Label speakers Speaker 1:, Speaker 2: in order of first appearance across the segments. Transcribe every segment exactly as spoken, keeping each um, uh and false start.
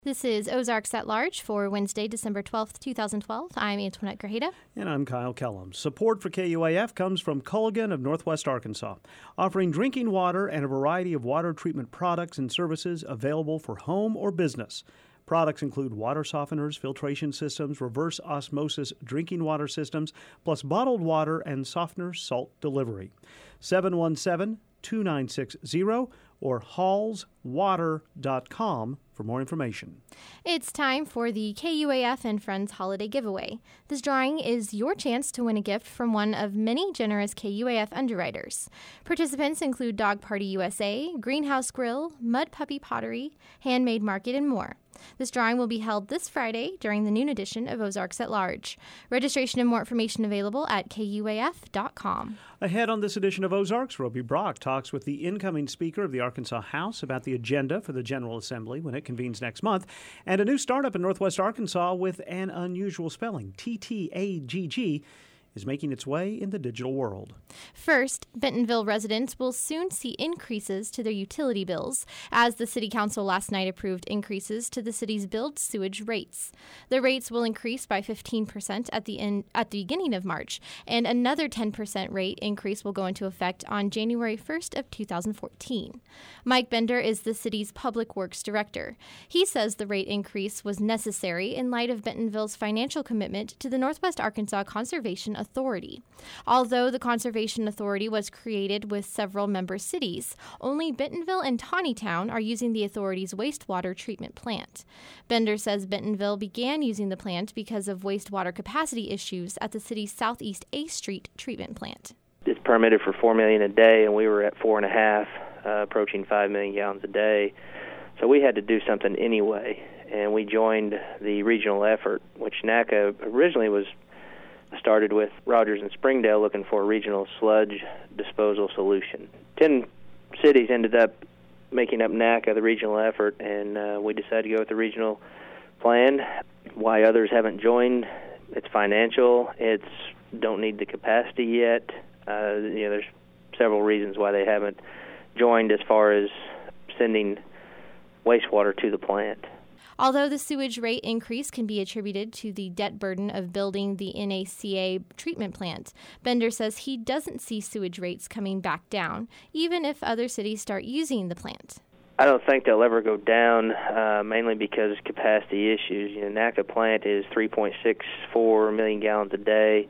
Speaker 1: This is Ozarks at Large for Wednesday, December twelfth, twenty twelve. I'm Antoinette Grajeda.
Speaker 2: And I'm Kyle Kellum. Support for K U A F comes from Culligan of Northwest Arkansas, offering drinking water and a variety of water treatment products and services available for home or business. Products include water softeners, filtration systems, reverse osmosis drinking water systems, plus bottled water and softener salt delivery. seven one seven, two nine six zero or halls water dot com for more information.
Speaker 1: It's time for the K U A F and Friends Holiday Giveaway. This drawing is your chance to win a gift from one of many generous K U A F underwriters. Participants include Dog Party U S A, Greenhouse Grill, Mud Puppy Pottery, Handmade Market, and more. This drawing will be held this Friday during the noon edition of Ozarks at Large. Registration and more information available at K U A F dot com.
Speaker 2: Ahead on this edition of Ozarks, Roby Brock talks with the incoming Speaker of the Arkansas House about the agenda for the General Assembly when it convenes next month, and a new startup in Northwest Arkansas with an unusual spelling, T T A G G, is making its way in the digital world.
Speaker 1: First, Bentonville residents will soon see increases to their utility bills, as the City Council last night approved increases to the city's billed sewage rates. The rates will increase by fifteen percent at the end, at the beginning of March, and another ten percent rate increase will go into effect on January first of two thousand fourteen. Mike Bender is the city's Public Works Director. He says the rate increase was necessary in light of Bentonville's financial commitment to the Northwest Arkansas Conservation Authority. Although the Conservation Authority was created with several member cities, only Bentonville and Tawnytown are using the authority's wastewater treatment plant. Bender says Bentonville began using the plant because of wastewater capacity issues at the city's Southeast A Street treatment plant.
Speaker 3: It's permitted for four million a day, and we were at four and a half, uh, approaching five million gallons a day. So we had to do something anyway, and we joined the regional effort, which NACA originally was started with Rogers and Springdale looking for a regional sludge disposal solution. Ten cities ended up making up NACA, the regional effort, and uh, we decided to go with the regional plan. Why others haven't joined, it's financial, it's don't need the capacity yet. Uh, you know, there's several reasons why they haven't joined as far as sending wastewater to the plant.
Speaker 1: Although the sewage rate increase can be attributed to the debt burden of building the N A C A treatment plant, Bender says he doesn't see sewage rates coming back down, even if other cities start using the plant.
Speaker 3: I don't think they'll ever go down, uh, mainly because of capacity issues. You know, NACA plant is three point six four million gallons a day.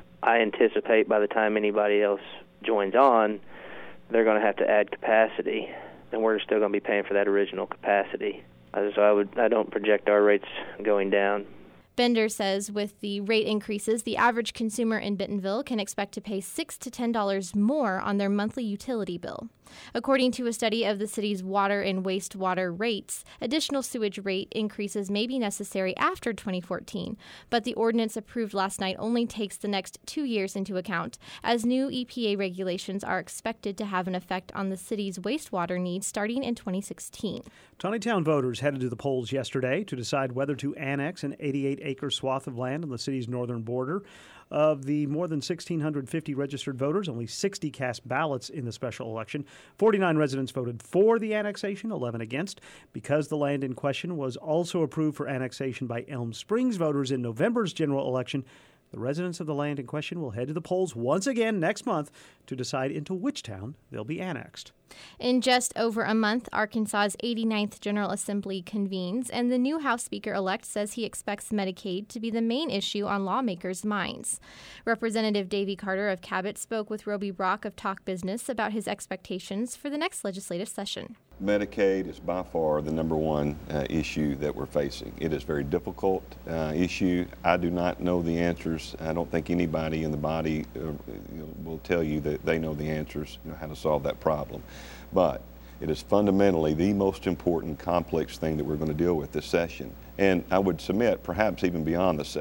Speaker 3: I anticipate by the time anybody else joins on, they're going to have to add capacity, and we're still going to be paying for that original capacity. So I would I don't project our rates going down.
Speaker 1: Bender says with the rate increases, the average consumer in Bentonville can expect to pay six to ten dollars more on their monthly utility bill. According to a study of the city's water and wastewater rates, additional sewage rate increases may be necessary after twenty fourteen, but the ordinance approved last night only takes the next two years into account, as new E P A regulations are expected to have an effect on the city's wastewater needs starting in twenty sixteen.
Speaker 2: Tawnytown voters headed to the polls yesterday to decide whether to annex an eighty-eight acre swath of land on the city's northern border. Of the more than one thousand six hundred fifty registered voters, only sixty cast ballots in the special election. forty-nine residents voted for the annexation, eleven against. Because the land in question was also approved for annexation by Elm Springs voters in November's general election, the residents of the land in question will head to the polls once again next month to decide into which town they'll be annexed.
Speaker 1: In just over a month, Arkansas's eighty-ninth General Assembly convenes, and the new House Speaker-elect says he expects Medicaid to be the main issue on lawmakers' minds. Representative Davy Carter of Cabot spoke with Roby Brock of Talk Business about his expectations for the next legislative session.
Speaker 4: Medicaid is by far the number one uh, issue that we're facing. It is a very difficult uh, issue. I do not know the answers. I don't think anybody in the body uh, you know, will tell you that they know the answers, you know, how to solve that problem. But it is fundamentally the most important complex thing that we're going to deal with this session. And I would submit perhaps even beyond the session.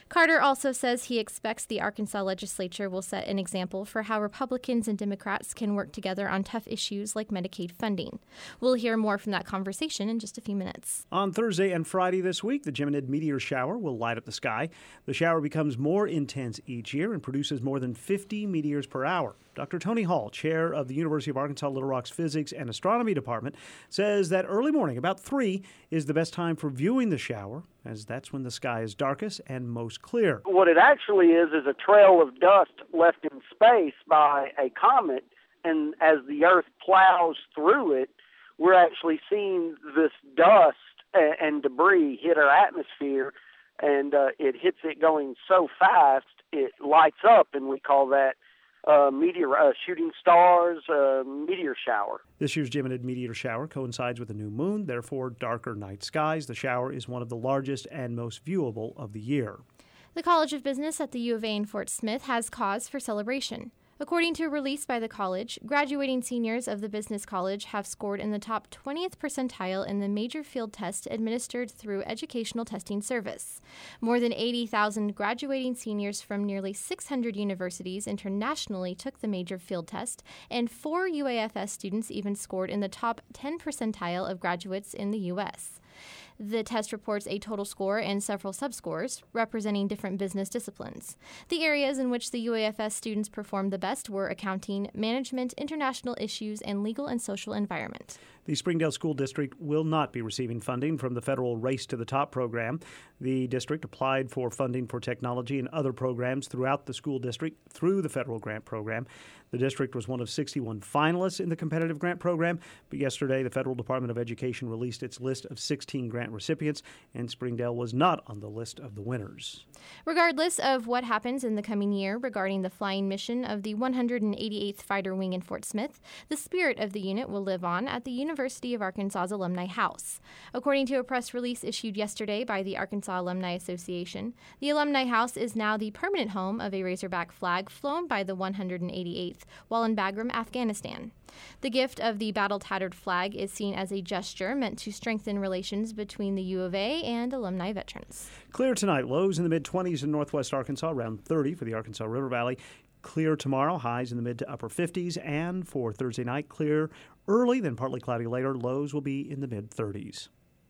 Speaker 1: Carter also says he expects the Arkansas legislature will set an example for how Republicans and Democrats can work together on tough issues like Medicaid funding. We'll hear more from that conversation in just a few minutes.
Speaker 2: On Thursday and Friday this week, the Geminid meteor shower will light up the sky. The shower becomes more intense each year and produces more than fifty meteors per hour. Doctor Tony Hall, chair of the University of Arkansas Little Rock's Physics and Astronomy Department, says that early morning, about three, is the best time for viewing the shower, as that's when the sky is darkest and most clear.
Speaker 5: What it actually is is a trail of dust left in space by a comet, and as the Earth plows through it, we're actually seeing this dust and debris hit our atmosphere, and uh, it hits it going so fast it lights up, and we call that Uh, meteor, uh, shooting stars, uh, meteor shower.
Speaker 2: This year's Geminid meteor shower coincides with a new moon, therefore darker night skies. The shower is one of the largest and most viewable of the year.
Speaker 1: The College of Business at the U of A in Fort Smith has cause for celebration. According to a release by the college, graduating seniors of the Business College have scored in the top twentieth percentile in the major field test administered through Educational Testing Service. More than eighty thousand graduating seniors from nearly six hundred universities internationally took the major field test, and four U A F S students even scored in the top ten percentile of graduates in the U S The test reports a total score and several subscores, representing different business disciplines. The areas in which the U A F S students performed the best were accounting, management, international issues, and legal and social environment.
Speaker 2: The Springdale School District will not be receiving funding from the federal Race to the Top program. The district applied for funding for technology and other programs throughout the school district through the federal grant program. The district was one of sixty-one finalists in the competitive grant program, but yesterday the Federal Department of Education released its list of sixteen grant recipients, and Springdale was not on the list of the winners.
Speaker 1: Regardless of what happens in the coming year regarding the flying mission of the one hundred eighty-eighth Fighter Wing in Fort Smith, the spirit of the unit will live on at the University of Arkansas's Alumni House. According to a press release issued yesterday by the Arkansas Alumni Association, the Alumni House is now the permanent home of a Razorback flag flown by the one hundred eighty-eighth while in Bagram, Afghanistan. The gift of the battle-tattered flag is seen as a gesture meant to strengthen relations between the U of A and alumni veterans.
Speaker 2: Clear tonight, lows in the mid-twenties in northwest Arkansas, around thirty for the Arkansas River Valley. Clear tomorrow, highs in the mid to upper fifties, and for Thursday night, clear early, then partly cloudy later. Lows will be in the mid-thirties.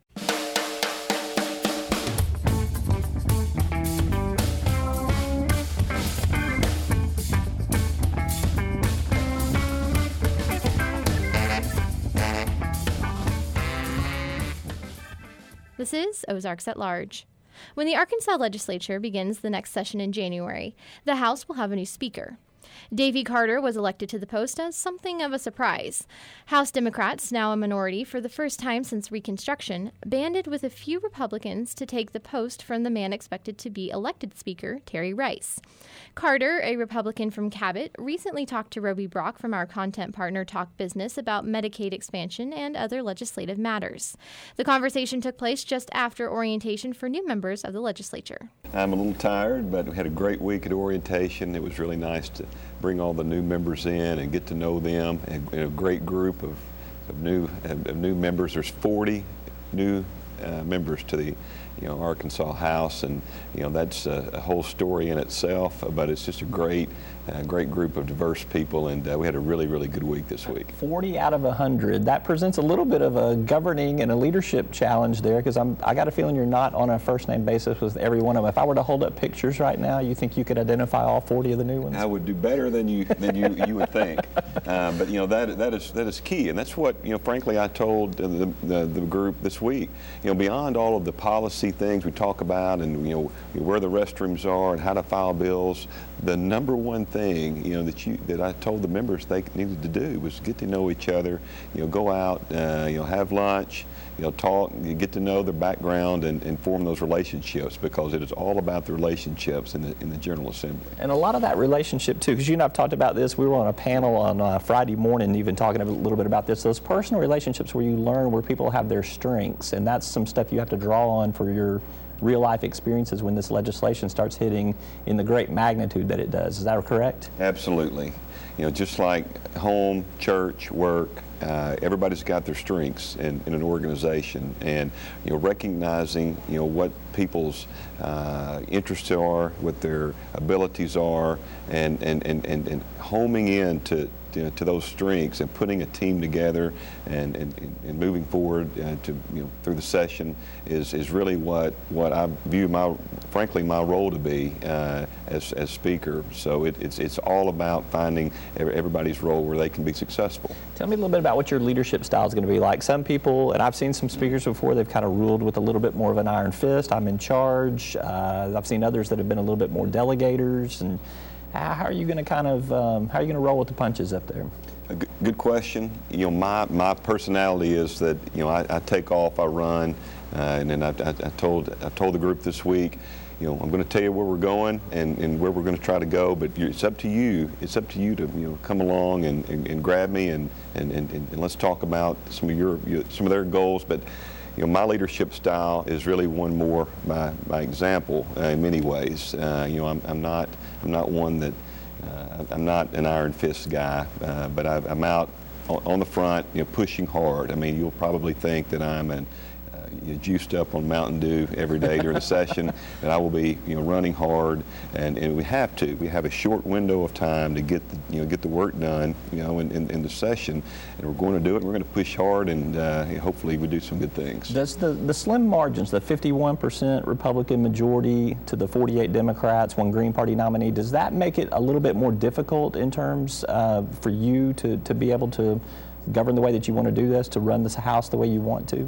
Speaker 1: This is Ozarks at Large. When the Arkansas legislature begins the next session in January, the House will have a new speaker. Davy Carter was elected to the post as something of a surprise. House Democrats, now a minority for the first time since Reconstruction, banded with a few Republicans to take the post from the man expected to be elected Speaker, Terry Rice. Carter, a Republican from Cabot, recently talked to Roby Brock from our content partner Talk Business about Medicaid expansion and other legislative matters. The conversation took place just after orientation for new members of the legislature.
Speaker 4: I'm a little tired, but we had a great week at orientation. It was really nice to bring all the new members in and get to know them. And a great group of, of new of new members. There's forty new uh, members to the you know Arkansas House, and you know that's a, a whole story in itself. But it's just a great uh, great group of diverse people, and uh, we had a really really good week this week.
Speaker 6: forty out of one hundred. That presents a little bit of a governing and a leadership challenge there, because I'm I got a feeling you're not on a first name basis with every one of them. If I were to hold up pictures right now, you think you could identify all forty of the new ones?
Speaker 4: I would do better than you than you you would think. Um, but you know that that is that is key, and that's what you know. Frankly, I told the, the the group this week. You know, beyond all of the policy things we talk about, and you know where the restrooms are and how to file bills, the number one thing you know that you that I told the members they needed to do was get to know each other. You know, go out, uh, you know, have lunch, you know, talk, you get to know their background and, and form those relationships, because it is all about the relationships in the in the General Assembly.
Speaker 6: And a lot of that relationship too, because you and I've talked about this. We were on a panel on uh, Friday morning, even talking a little bit about this. Those personal relationships where you learn where people have their strengths, and that's some stuff you have to draw on for your real life experiences when this legislation starts hitting in the great magnitude that it does. Is that correct?
Speaker 4: Absolutely. you know, just like home, church, work, uh, everybody's got their strengths in, in an organization, and you know, recognizing you know what people's uh, interests are, what their abilities are, and and and and, and homing in to. You know, to those strengths and putting a team together and, and, and moving forward uh, to you know through the session is, is really what what I view my frankly my role to be uh, as, as speaker. So it, it's it's all about finding everybody's role where they can be successful.
Speaker 6: Tell me a little bit about what your leadership style is going to be like. Some people, and I've seen some speakers before, they've kind of ruled with a little bit more of an iron fist. I'm in charge. Uh, I've seen others that have been a little bit more delegators. And how are you going to kind of, um, how are you going to roll with the punches up there?
Speaker 4: A good, good question. You know, my, my personality is that, you know, I, I take off, I run, uh, and then I, I, I told I told the group this week, you know, I'm going to tell you where we're going and, and where we're going to try to go, but you, it's up to you. It's up to you to, you know, come along and, and, and grab me and, and, and, and let's talk about some of your, your some of their goals. But you know, my leadership style is really one more by, by example uh, in many ways. Uh, you know, I'm, I'm not I'm not one that uh, I'm not an iron fist guy, uh, but I, I'm out on, on the front, you know, pushing hard. I mean, you'll probably think that I'm an You know, juiced up on Mountain Dew every day during the session, and I will be, you know, running hard, and, and we have to. We have a short window of time to get the, you know, get the work done, you know, in, in, in the session, and we're going to do it. We're going to push hard, and uh, hopefully we do some good things.
Speaker 6: Does the the slim margins, the fifty-one percent Republican majority to the forty-eight Democrats, one Green Party nominee, does that make it a little bit more difficult in terms uh, for you to to be able to govern the way that you want to do this, to run this House the way you want to?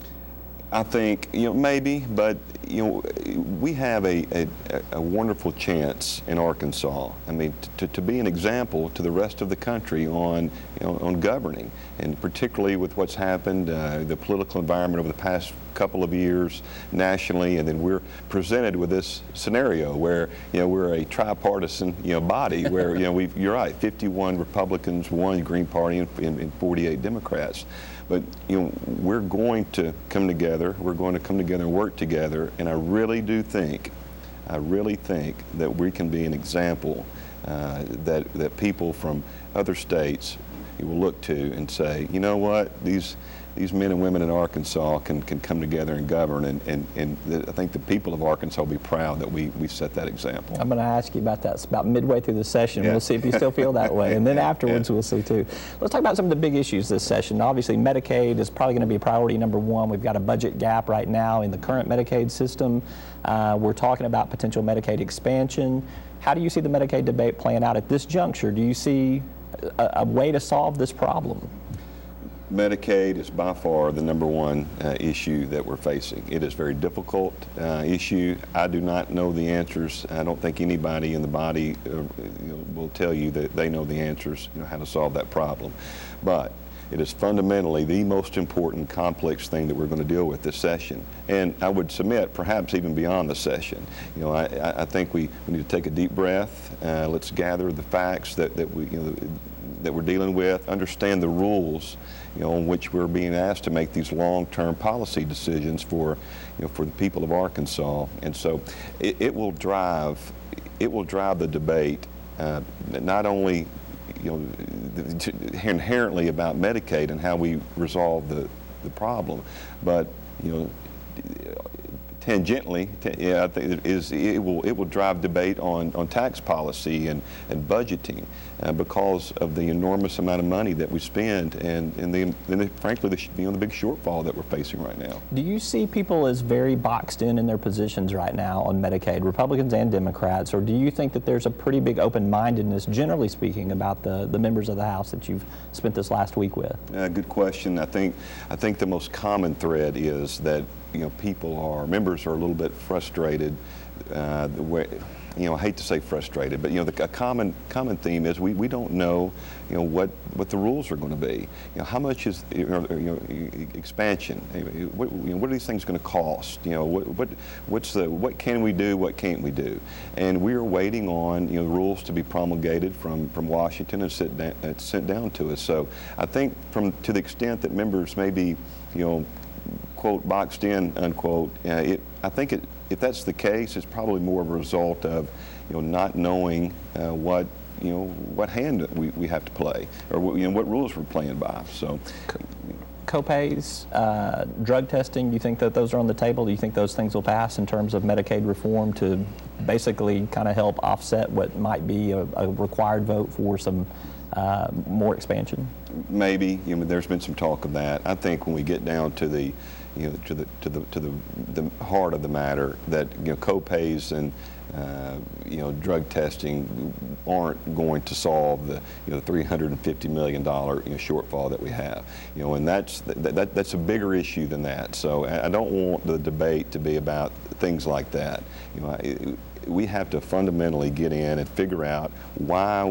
Speaker 4: I think, you know, maybe, but, you know, we have a, a, a wonderful chance in Arkansas. I mean, to, to be an example to the rest of the country on, you know, on governing, and particularly with what's happened, uh, the political environment over the past couple of years nationally, and then we're presented with this scenario where, you know, we're a tripartisan, you know, body where, you know, we've, you're right, fifty-one Republicans, one Green Party, and, and forty-eight Democrats. But, you know, we're going to come together, we're going to come together and work together, and I really do think, I really think that we can be an example uh, that, that people from other states will look to and say, you know what, these these men and women in Arkansas can, can come together and govern, and, and, and I think the people of Arkansas will be proud that we, we set that example.
Speaker 6: I'm going to ask you about that. It's about midway through the session.
Speaker 4: Yeah.
Speaker 6: We'll see if you still feel that way, and then afterwards
Speaker 4: yeah.
Speaker 6: we'll see too. Let's talk about some of the big issues this session. Obviously, Medicaid is probably going to be priority number one. We've got a budget gap right now in the current Medicaid system. Uh, we're talking about potential Medicaid expansion. How do you see the Medicaid debate playing out at this juncture? Do you see a, a way to solve this problem?
Speaker 4: Medicaid is by far the number one uh, issue that we're facing. It is a very difficult uh, issue. I do not know the answers. I don't think anybody in the body uh, you know, will tell you that they know the answers, you know, how to solve that problem. But it is fundamentally the most important complex thing that we're going to deal with this session. And I would submit, perhaps even beyond the session. You know, I, I think we, we need to take a deep breath. Uh, let's gather the facts that, that we, you know, that we're dealing with, understand the rules, you know, on which we're being asked to make these long-term policy decisions for, you know, for the people of Arkansas. And so it, it will drive, it will drive the debate, uh, not only, you know, inherently about Medicaid and how we resolve the, the problem, but, you know, tangentially, yeah, I think it is. It will it will drive debate on, on tax policy and and budgeting, uh, because of the enormous amount of money that we spend, and and the, and the frankly the you know the big shortfall that we're facing right now.
Speaker 6: Do you see people as very boxed in in their positions right now on Medicaid, Republicans and Democrats, or do you think that there's a pretty big open-mindedness, generally speaking, about the the members of the House that you've spent this last week with?
Speaker 4: Uh, good question. I think I think the most common thread is that, you know, people are, members are a little bit frustrated. Uh, the way, you know, I hate to say frustrated, but, you know, the a common common theme is we, we don't know, you know, what, what the rules are going to be. You know, how much is, you know, you know expansion? What, you know, what are these things going to cost? You know, what, what what's the what can we do? What can't we do? And we are waiting on, you know, rules to be promulgated from from Washington and sent down, uh, sent down to us. So I think from to the extent that members may be, you know, quote, boxed in, unquote, uh, it, I think it, if that's the case, it's probably more of a result of, you know, not knowing uh, what you know, what hand we, we have to play, or what, you know, what rules we're playing by. So.
Speaker 6: Co-pays, uh, drug testing, do you think that those are on the table? Do you think those things will pass in terms of Medicaid reform to basically kind of help offset what might be a, a required vote for some uh, more expansion?
Speaker 4: Maybe. You know, there's been some talk of that. I think when we get down to the, you know, to the to the to the, the heart of the matter, that you know, co-pays and Uh, you know, drug testing aren't going to solve the, you know, three hundred fifty million dollars you know, shortfall that we have. You know, and that's that, that, that's a bigger issue than that. So I don't want the debate to be about things like that. You know, I, we have to fundamentally get in and figure out why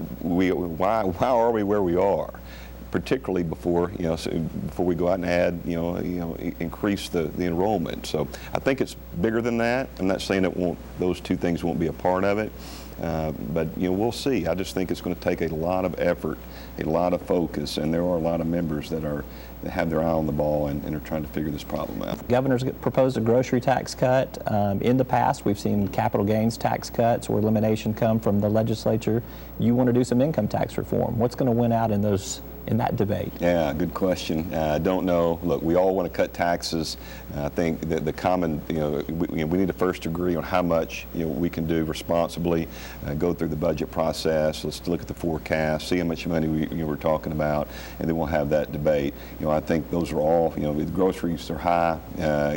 Speaker 4: we why why are we where we are. Particularly before you know, so before we go out and add, you know, you know, increase the, the enrollment. So I think it's bigger than that. I'm not saying it won't; those two things won't be a part of it, uh, but you know, we'll see. I just think it's going to take a lot of effort, a lot of focus, and there are a lot of members that are that have their eye on the ball and, and are trying to figure this problem out.
Speaker 6: Governor's proposed a grocery tax cut. Um, in the past, we've seen capital gains tax cuts or elimination come from the legislature. You want to do some income tax reform. What's going to win out in those? In that debate?
Speaker 4: Yeah, good question. I uh, don't know. Look, we all want to cut taxes. Uh, I think that the common, you know, we, you know, we need to first agree on how much, you know, we can do responsibly, uh, go through the budget process. Let's look at the forecast, see how much money we, you know, we're talking about, and then we'll have that debate. You know, I think those are all, you know, the groceries are high. Uh,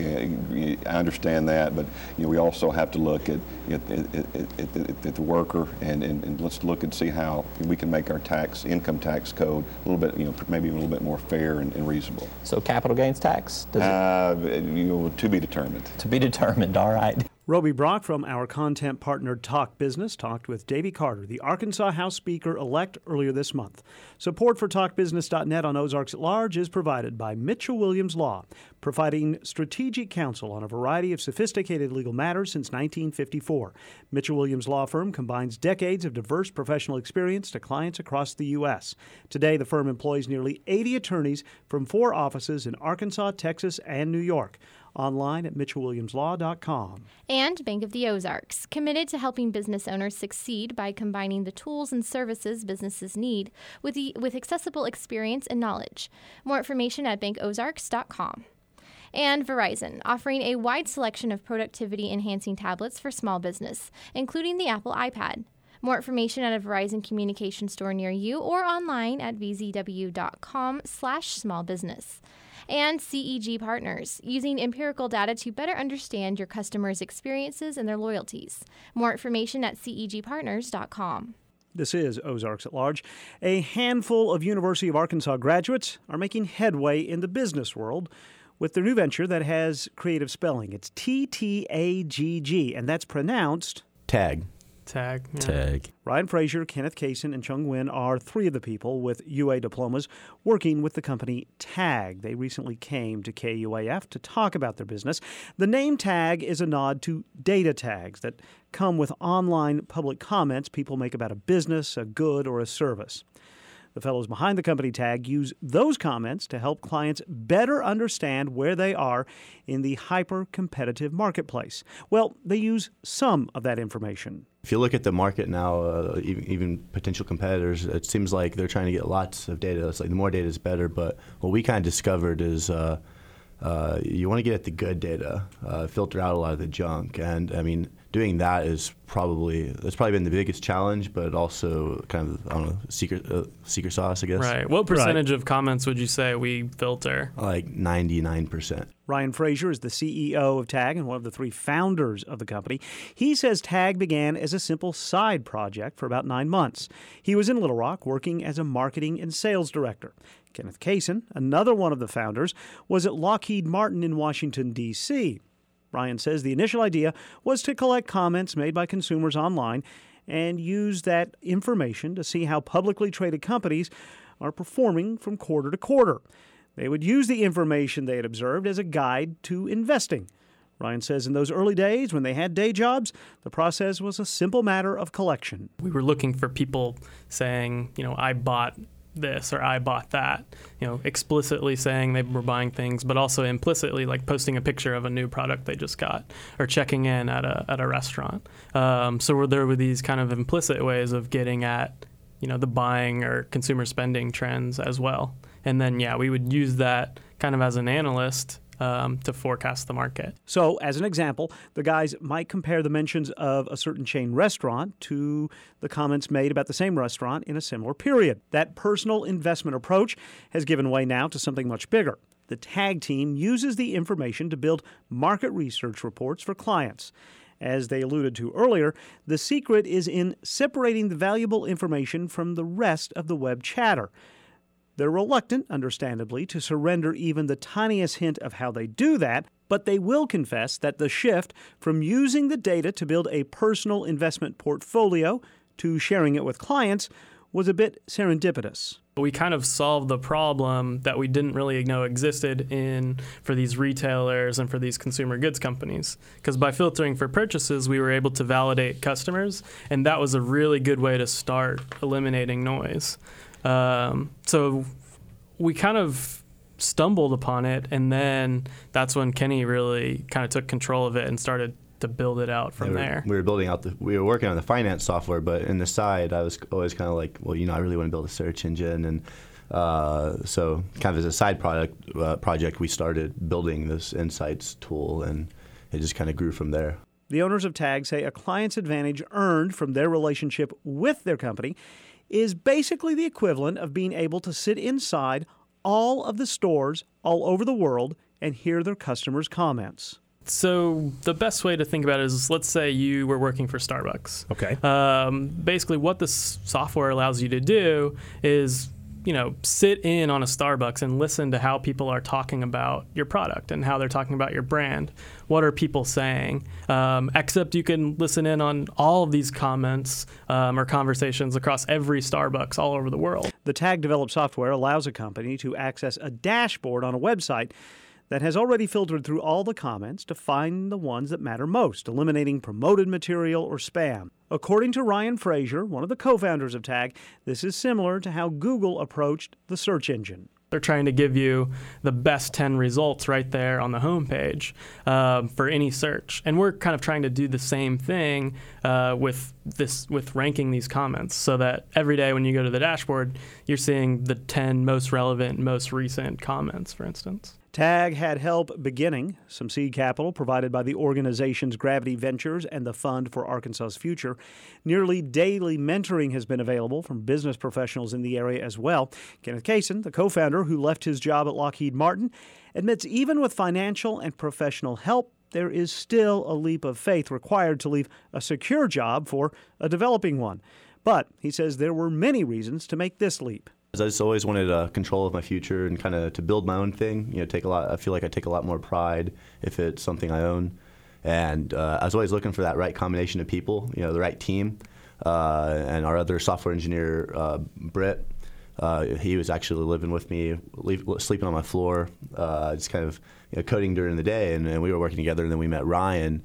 Speaker 4: I understand that, but, you know, we also have to look at, you know, at, at, at, at, at the worker, and, and, and let's look and see how we can make our tax, income tax code a little bit, you know, maybe a little bit more fair and, and reasonable.
Speaker 6: So capital gains tax? Does
Speaker 4: uh, it, you know, to be determined.
Speaker 6: To be determined, all right.
Speaker 2: Roby Brock from our content partner Talk Business talked with Davy Carter, the Arkansas House Speaker-elect, earlier this month. Support for talk business dot net on Ozarks at Large is provided by Mitchell Williams Law, providing strategic counsel on a variety of sophisticated legal matters since nineteen fifty-four. Mitchell Williams Law Firm combines decades of diverse professional experience to clients across the U S. Today, the firm employs nearly eighty attorneys from four offices in Arkansas, Texas, and New York. Online at mitchell williams law dot com.
Speaker 1: And Bank of the Ozarks, committed to helping business owners succeed by combining the tools and services businesses need with the, with accessible experience and knowledge. More information at bank ozarks dot com. And Verizon, offering a wide selection of productivity-enhancing tablets for small business, including the Apple iPad. More information at a Verizon communication store near you or online at v z w dot com slash small business. And C E G Partners, using empirical data to better understand your customers' experiences and their loyalties. More information at c e g partners dot com.
Speaker 2: This is Ozarks at Large. A handful of University of Arkansas graduates are making headway in the business world with their new venture that has creative spelling. It's T T A G G, and that's pronounced
Speaker 7: Tag.
Speaker 8: Tag. Yeah.
Speaker 7: Tag.
Speaker 2: Ryan Frazier, Kenneth Kaysen, and Chung Nguyen are three of the people with U A diplomas working with the company Tag. They recently came to K U A F to talk about their business. The name Tag is a nod to data tags that come with online public comments people make about a business, a good, or a service. The fellows behind the company Tag use those comments to help clients better understand where they are in the hyper-competitive marketplace. Well, they use some of that information.
Speaker 7: If you look at the market now, uh, even, even potential competitors, it seems like they're trying to get lots of data. It's like the more data is better, but what we kind of discovered is uh, uh, you want to get at the good data, uh, filter out a lot of the junk. And, I mean, doing that is probably, that's probably been the biggest challenge, but also kind of, I don't know, secret uh, secret sauce, I guess.
Speaker 8: Right. What percentage right. of comments would you say we filter?
Speaker 7: Like ninety-nine percent.
Speaker 2: Ryan Frazier is the C E O of Tag and one of the three founders of the company. He says Tag began as a simple side project for about nine months. He was in Little Rock working as a marketing and sales director. Kenneth Kaysen, another one of the founders, was at Lockheed Martin in Washington, D C Ryan says the initial idea was to collect comments made by consumers online and use that information to see how publicly traded companies are performing from quarter to quarter. They would use the information they had observed as a guide to investing. Ryan says in those early days, when they had day jobs, the process was a simple matter of collection.
Speaker 8: We were looking for people saying, you know, I bought this or I bought that, you know, explicitly saying they were buying things, but also implicitly like posting a picture of a new product they just got or checking in at a at a restaurant. Um, so there were these kind of implicit ways of getting at, you know, the buying or consumer spending trends as well. And then, yeah, we would use that kind of as an analyst Um, to forecast the market.
Speaker 2: So, as an example, the guys might compare the mentions of a certain chain restaurant to the comments made about the same restaurant in a similar period. That personal investment approach has given way now to something much bigger. The TAG team uses the information to build market research reports for clients. As they alluded to earlier, the secret is in separating the valuable information from the rest of the web chatter. They're reluctant, understandably, to surrender even the tiniest hint of how they do that, but they will confess that the shift from using the data to build a personal investment portfolio to sharing it with clients was a bit serendipitous.
Speaker 8: We kind of solved the problem that we didn't really know existed in for these retailers and for these consumer goods companies. Because by filtering for purchases, we were able to validate customers, and that was a really good way to start eliminating noise. Um, so we kind of stumbled upon it, and then that's when Kenny really kind of took control of it and started to build it out from
Speaker 7: we were,
Speaker 8: there.
Speaker 7: We were building out the, we were working on the finance software, but in the side, I was always kind of like, well, you know, I really want to build a search engine, and uh, so kind of as a side product uh, project, we started building this insights tool, and it just kind of grew from there.
Speaker 2: The owners of TAG say a client's advantage earned from their relationship with their company is basically the equivalent of being able to sit inside all of the stores all over the world and hear their customers' comments.
Speaker 8: So the best way to think about it is, let's say you were working for Starbucks.
Speaker 2: Okay.
Speaker 8: Um, basically, what this software allows you to do is, you know, sit in on a Starbucks and listen to how people are talking about your product and how they're talking about your brand. What are people saying? Um, except you can listen in on all of these comments um, or conversations across every Starbucks all over the world.
Speaker 2: The TAG-developed software allows a company to access a dashboard on a website that has already filtered through all the comments to find the ones that matter most, eliminating promoted material or spam. According to Ryan Fraser, one of the co-founders of TAG, this is similar to how Google approached the search engine.
Speaker 8: They're trying to give you the best ten results right there on the homepage uh, for any search. And we're kind of trying to do the same thing uh, with this with ranking these comments, so that every day when you go to the dashboard, you're seeing the ten most relevant, most recent comments, for instance.
Speaker 2: TAG had help beginning, some seed capital provided by the organization's Gravity Ventures and the Fund for Arkansas's Future. Nearly daily mentoring has been available from business professionals in the area as well. Kenneth Kaysen, the co-founder who left his job at Lockheed Martin, admits even with financial and professional help, there is still a leap of faith required to leave a secure job for a developing one. But he says there were many reasons to make this leap.
Speaker 7: I just always wanted uh, control of my future and kind of to build my own thing. You know, take a lot. I feel like I take a lot more pride if it's something I own, and uh, I was always looking for that right combination of people. You know, the right team. Uh, and our other software engineer, uh, Britt, uh, he was actually living with me, leave, sleeping on my floor, uh, just kind of you know, coding during the day, and, and we were working together. And then we met Ryan,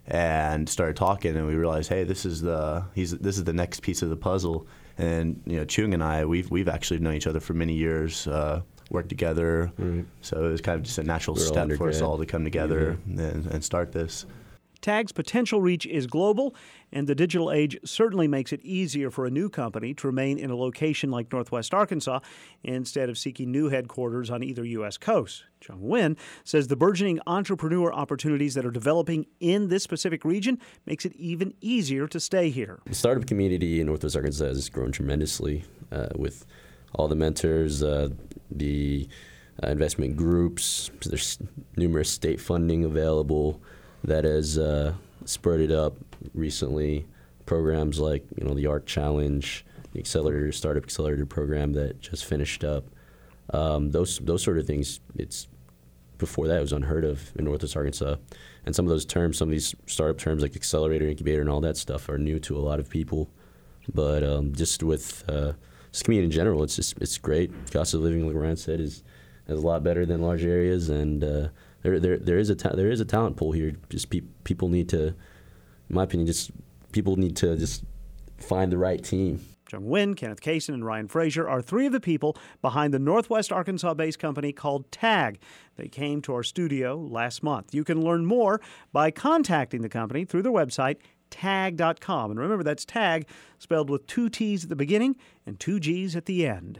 Speaker 7: and started talking, and we realized, hey, this is the he's this is the next piece of the puzzle. And you know, Chung and I, we've we've actually known each other for many years, uh, worked together. Right. So it was kind of just a natural We're step for us all to come together mm-hmm. and, and start this.
Speaker 2: TAG's potential reach is global, and the digital age certainly makes it easier for a new company to remain in a location like Northwest Arkansas instead of seeking new headquarters on either U S coast. Chung Nguyen says the burgeoning entrepreneur opportunities that are developing in this specific region makes it even easier to stay here.
Speaker 9: The startup community in Northwest Arkansas has grown tremendously uh, with all the mentors, uh, the uh, investment groups. There's numerous state funding available that has uh, spurred up recently. Programs like you know the ARC Challenge, the Accelerator Startup Accelerator program that just finished up. Um, those those sort of things. It's before that it was unheard of in Northwest Arkansas, and some of those terms, some of these startup terms like accelerator, incubator, and all that stuff are new to a lot of people. But um, just with uh, this community in general, it's just it's great. Cost of living, like Ryan said, is is a lot better than large areas, and uh, There, there, there is a ta- there is a talent pool here. Just pe- people need to, in my opinion, just people need to just find the right team.
Speaker 2: Jung Win, Kenneth Kaysen, and Ryan Frazier are three of the people behind the Northwest Arkansas-based company called TAG. They came to our studio last month. You can learn more by contacting the company through their website, tag dot com. And remember, that's TAG spelled with two T's at the beginning and two G's at the end.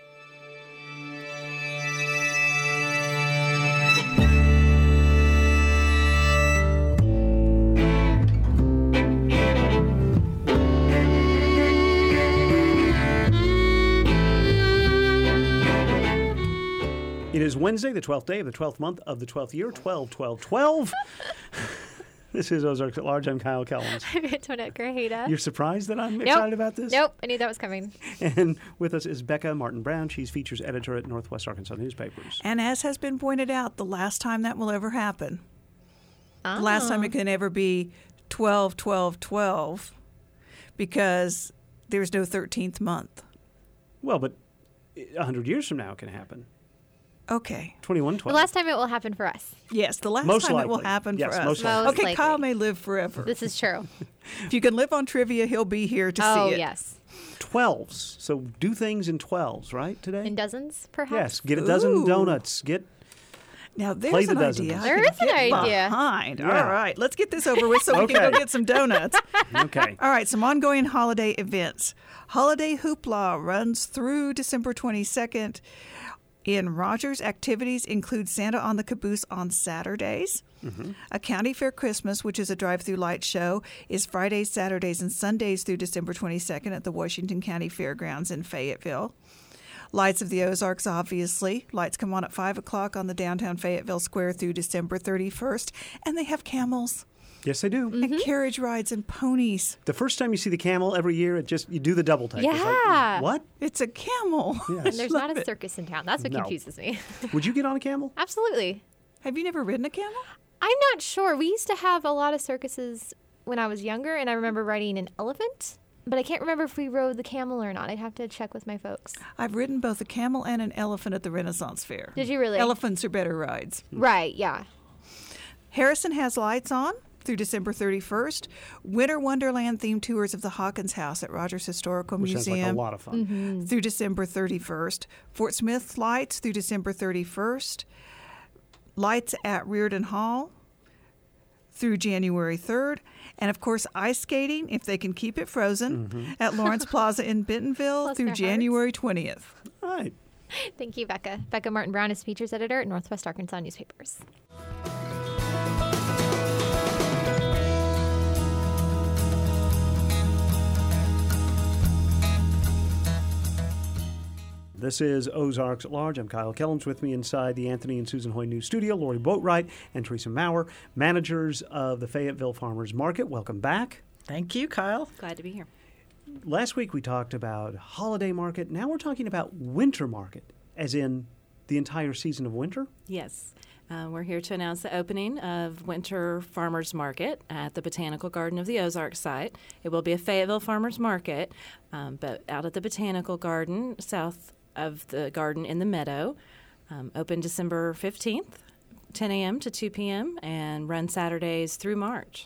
Speaker 2: It is Wednesday, the twelfth day of the twelfth month of the twelfth year, twelve, twelve, twelve. This is Ozarks at Large. I'm Kyle Kellums.
Speaker 1: I'm Antoinette Grajeda.
Speaker 2: You're surprised that I'm
Speaker 1: nope.
Speaker 2: excited about this?
Speaker 1: Nope, I knew that was coming.
Speaker 2: And with us is Becca Martin Brown. She's features editor at Northwest Arkansas Newspapers.
Speaker 10: And as has been pointed out, the last time that will ever happen,
Speaker 1: Oh.
Speaker 10: the last time it can ever be twelve, twelve, twelve, because there's no thirteenth month.
Speaker 2: Well, but one hundred years from now it can happen.
Speaker 10: Okay.
Speaker 2: twenty-one twelve.
Speaker 1: The last time it will happen for us.
Speaker 10: Yes, the last
Speaker 2: Most
Speaker 10: time
Speaker 2: likely.
Speaker 10: it will happen
Speaker 2: Yes,
Speaker 10: for us.
Speaker 2: most
Speaker 1: likely. Most
Speaker 10: okay,
Speaker 1: likely.
Speaker 10: Kyle may live forever.
Speaker 1: This is true.
Speaker 10: If you can live on trivia, he'll be here to
Speaker 1: oh,
Speaker 10: see it.
Speaker 1: yes.
Speaker 2: twelves. So do things in twelves, right, today?
Speaker 1: In dozens, perhaps?
Speaker 2: Yes. Get a dozen
Speaker 10: Ooh.
Speaker 2: donuts. Get
Speaker 10: Now, there's
Speaker 2: Play the
Speaker 10: an
Speaker 2: dozen.
Speaker 10: idea. I
Speaker 1: There
Speaker 10: can
Speaker 1: is an
Speaker 10: get
Speaker 1: idea.
Speaker 10: Behind.
Speaker 2: Yeah.
Speaker 10: All right, let's get this over with so we can
Speaker 2: Okay.
Speaker 10: go get some donuts.
Speaker 2: Okay.
Speaker 10: All right, some ongoing holiday events. Holiday Hoopla runs through December twenty-second. In Rogers, activities include Santa on the Caboose on Saturdays. Mm-hmm. A County Fair Christmas, which is a drive-through light show, is Fridays, Saturdays, and Sundays through December twenty-second at the Washington County Fairgrounds in Fayetteville. Lights of the Ozarks, obviously. Lights come on at five o'clock on the downtown Fayetteville Square through December thirty-first. And they have camels
Speaker 2: Yes, they do.
Speaker 10: and carriage rides and ponies.
Speaker 2: The first time you see the camel every year, it just you do the double take. It's like,
Speaker 1: Yeah.
Speaker 2: what?
Speaker 10: It's a camel.
Speaker 2: Yes.
Speaker 1: And there's not
Speaker 10: Love
Speaker 1: a
Speaker 10: it.
Speaker 1: circus in town. That's what
Speaker 2: No.
Speaker 1: confuses me.
Speaker 2: Would you get on a camel?
Speaker 1: Absolutely.
Speaker 10: Have you never ridden a camel?
Speaker 1: I'm not sure. We used to have a lot of circuses when I was younger, and I remember riding an elephant, but I can't remember if we rode the camel or not. I'd have to check with my folks.
Speaker 10: I've ridden both a camel and an elephant at the Renaissance Fair.
Speaker 1: Did you really?
Speaker 10: Elephants are better rides.
Speaker 1: Right, yeah.
Speaker 10: Harrison has lights on through December thirty-first. Winter Wonderland themed tours of the Hawkins House at Rogers Historical
Speaker 2: Which sounds like
Speaker 10: Museum
Speaker 2: a lot of fun.
Speaker 10: through December thirty-first. Fort Smith lights through December thirty-first. Lights at Reardon Hall through January third. And, of course, ice skating, if they can keep it frozen, at Lawrence Plaza in Bentonville
Speaker 1: Bless
Speaker 10: through
Speaker 1: their
Speaker 10: January twentieth.
Speaker 2: All right.
Speaker 1: Thank you, Becca. Becca Martin Brown is features editor at Northwest Arkansas Newspapers.
Speaker 2: This is Ozarks at Large. I'm Kyle Kellums. With me inside the Anthony and Susan Hoy News Studio, Lori Boatwright and Teresa Maurer, managers of the Fayetteville Farmers Market. Welcome back.
Speaker 10: Thank you, Kyle.
Speaker 11: Glad to be here.
Speaker 2: Last week we talked about holiday market. Now we're talking about winter market, as in the entire season of winter.
Speaker 11: Yes. Uh, we're here to announce the opening of Winter Farmers Market at the Botanical Garden of the Ozarks site. It will be a Fayetteville Farmers Market, um, but out at the Botanical Garden, south of the garden in the meadow. Um, open December fifteenth, ten a.m. to two p.m., and run Saturdays through March.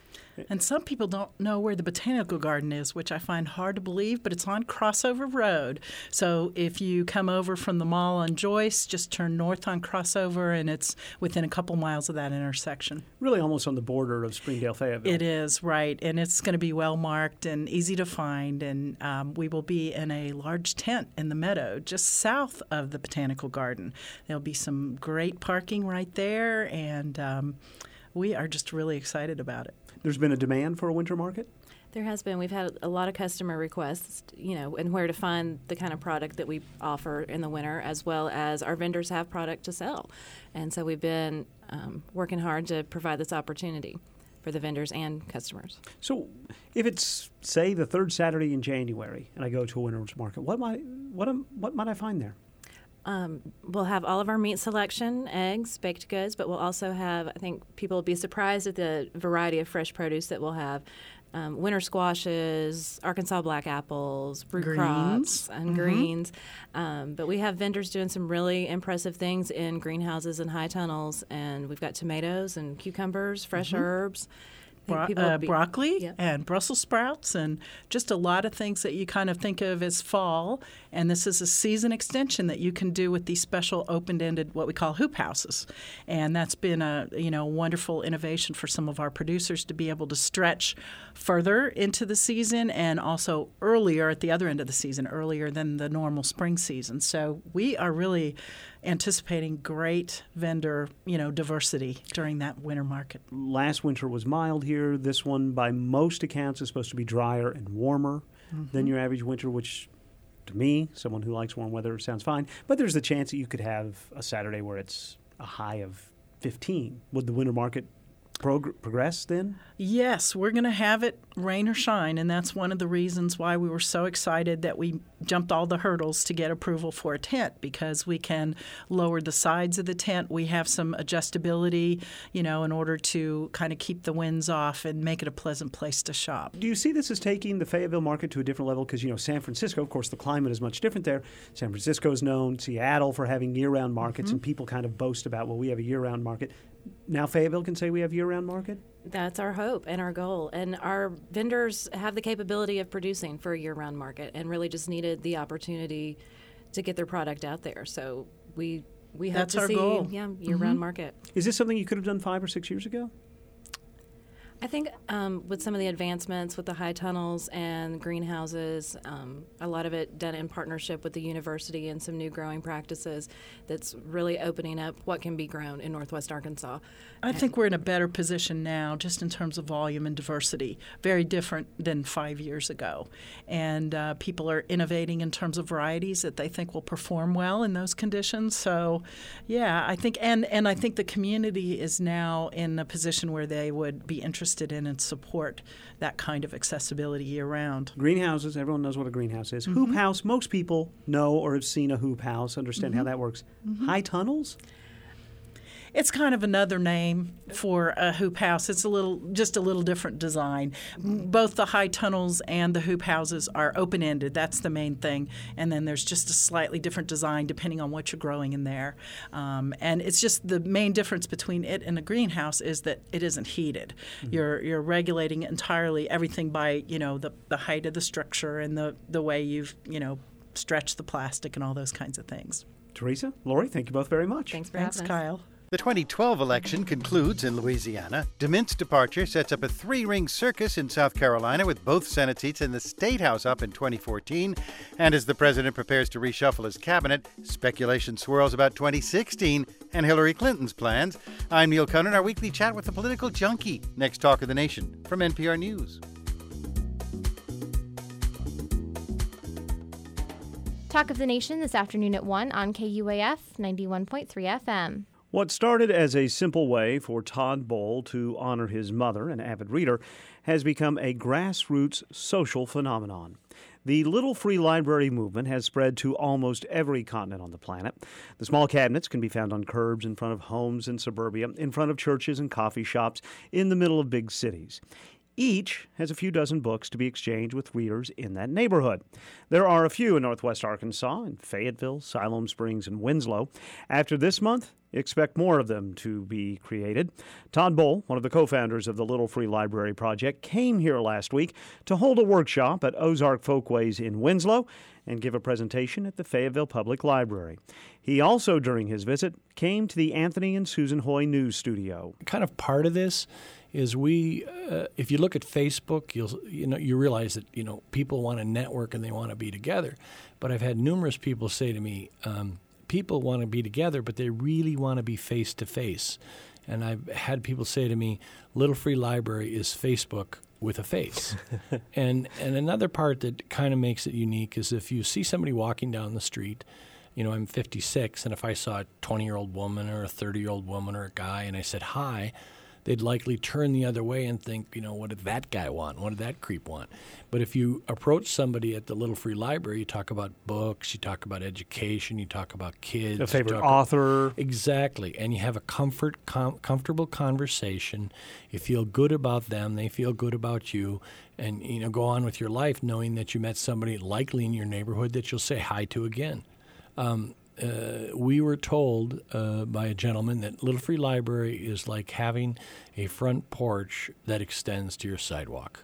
Speaker 12: And some people don't know where the Botanical Garden is, which I find hard to believe, but it's on Crossover Road. So if you come over from the mall on Joyce, just turn north on Crossover, and it's within a couple miles of that intersection.
Speaker 2: Really almost on the border of Springdale, Fayetteville.
Speaker 12: It is, right. And it's going to be well marked and easy to find. And um, we will be in a large tent in the meadow just south of the Botanical Garden. There'll be some great parking right there, and um, we are just really excited about it.
Speaker 2: There's been a demand for a winter market?
Speaker 11: There has been. We've had a lot of customer requests, you know, and where to find the kind of product that we offer in the winter, as well as our vendors have product to sell. And so we've been um, working hard to provide this opportunity for the vendors and customers.
Speaker 2: So if it's, say, the third Saturday in January, and I go to a winter's market, what might, what, am, what might I find there?
Speaker 11: Um, we'll have all of our meat selection, eggs, baked goods, but we'll also have, I think people will be surprised at the variety of fresh produce that we'll have. Um, winter squashes, Arkansas black apples, root
Speaker 12: Greens.
Speaker 11: crops, and
Speaker 12: Mm-hmm.
Speaker 11: greens. Um, but we have vendors doing some really impressive things in greenhouses and high tunnels, and we've got tomatoes and cucumbers, fresh
Speaker 12: Mm-hmm.
Speaker 11: herbs.
Speaker 12: Bro-
Speaker 11: people
Speaker 12: uh,
Speaker 11: be-
Speaker 12: broccoli
Speaker 11: yeah.
Speaker 12: and Brussels sprouts and just a lot of things that you kind of think of as fall. And this is a season extension that you can do with these special open-ended, what we call hoop houses. And that's been a you know wonderful innovation for some of our producers to be able to stretch further into the season and also earlier at the other end of the season, earlier than the normal spring season. So we are really anticipating great vendor, you know, diversity during that winter market.
Speaker 2: Last winter was mild here. This one, by most accounts, is supposed to be drier and warmer
Speaker 12: Mm-hmm.
Speaker 2: than your average winter, which to me, someone who likes warm weather, sounds fine. But there's the chance that you could have a Saturday where it's a high of fifteen. Would the winter market prog- progress then?
Speaker 12: Yes, we're going to have it rain or shine, and that's one of the reasons why we were so excited that we jumped all the hurdles to get approval for a tent, because we can lower the sides of the tent. We have some adjustability, you know, in order to kind of keep the winds off and make it a pleasant place to shop.
Speaker 2: Do you see this as taking the Fayetteville market to a different level? Because, you know, San Francisco, of course, the climate is much different there. San Francisco is known, Seattle for having year-round markets,
Speaker 12: Mm-hmm.
Speaker 2: and people kind of boast about, well, we have a year-round market. Now Fayetteville can say we have year-round market?
Speaker 11: That's our hope and our goal. And our vendors have the capability of producing for a year-round market and really just needed the opportunity to get their product out there. So we we hope
Speaker 12: That's
Speaker 11: to
Speaker 12: our
Speaker 11: see
Speaker 12: goal.
Speaker 11: yeah, year-round
Speaker 12: Mhm.
Speaker 11: market.
Speaker 2: Is this something you could have done five or six years ago?
Speaker 11: I think um, with some of the advancements with the high tunnels and greenhouses, um, a lot of it done in partnership with the university and some new growing practices, that's really opening up what can be grown in Northwest Arkansas.
Speaker 12: I think we're in a better position now just in terms of volume and diversity, very different than five years ago. And uh, people are innovating in terms of varieties that they think will perform well in those conditions. So, yeah, I think, and, and I think the community is now in a position where they would be interested in and support that kind of accessibility year-round.
Speaker 2: Greenhouses, everyone knows what a greenhouse is.
Speaker 12: Mm-hmm.
Speaker 2: Hoop house, most people know or have seen a hoop house, understand
Speaker 12: Mm-hmm.
Speaker 2: how that works. High tunnels?
Speaker 12: It's kind of another name for a hoop house. It's a little, just a little different design. Both the high tunnels and the hoop houses are open-ended. That's the main thing. And then there's just a slightly different design depending on what you're growing in there. Um, and it's just the main difference between it and a greenhouse is that it isn't heated. Mm-hmm. You're you're regulating entirely everything by, you know, the, the height of the structure and the, the way you've, you know, stretched the plastic and all those kinds of things.
Speaker 2: Teresa, Lori, thank you both very much.
Speaker 11: Thanks for
Speaker 12: Thanks,
Speaker 11: having us.
Speaker 12: Kyle.
Speaker 13: The twenty twelve election concludes in Louisiana. DeMint's departure sets up a three-ring circus in South Carolina with both Senate seats in the State House up in twenty fourteen. And as the president prepares to reshuffle his cabinet, speculation swirls about twenty sixteen and Hillary Clinton's plans. I'm Neil Conan, our weekly chat with the political junkie. Next Talk of the Nation from N P R News.
Speaker 1: Talk of the Nation this afternoon at one on K U A F ninety-one point three F M.
Speaker 2: What started as a simple way for Todd Bowl to honor his mother, an avid reader, has become a grassroots social phenomenon. The Little Free Library movement has spread to almost every continent on the planet. The small cabinets can be found on curbs in front of homes in suburbia, in front of churches and coffee shops, in the middle of big cities. Each has a few dozen books to be exchanged with readers in that neighborhood. There are a few in Northwest Arkansas, in Fayetteville, Siloam Springs, and Winslow. After this month, expect more of them to be created. Todd Bowl, one of the co-founders of the Little Free Library Project, came here last week to hold a workshop at Ozark Folkways in Winslow and give a presentation at the Fayetteville Public Library. He also, during his visit, came to the Anthony and Susan Hoy News Studio.
Speaker 14: Kind of part of this is we, uh, if you look at Facebook, you'll you know you realize that you know people want to network and they want to be together. But I've had numerous people say to me, um, people want to be together, but they really want to be face to face. And I've had people say to me, Little Free Library is Facebook with a face. and and another part that kind of makes it unique is if you see somebody walking down the street. You know, I'm fifty-six, and if I saw a twenty-year-old woman or a thirty-year-old woman or a guy, and I said hi, they'd likely turn the other way and think, you know, what did that guy want? What did that creep want? But if you approach somebody at the Little Free Library, you talk about books, you talk about education, you talk about kids.
Speaker 2: A favorite
Speaker 14: talk
Speaker 2: author.
Speaker 14: About, exactly. And you have a comfort, com- comfortable conversation. You feel good about them. They feel good about you. And, you know, go on with your life knowing that you met somebody likely in your neighborhood that you'll say hi to again. Um, uh, we were told uh, by a gentleman that Little Free Library is like having a front porch that extends to your sidewalk.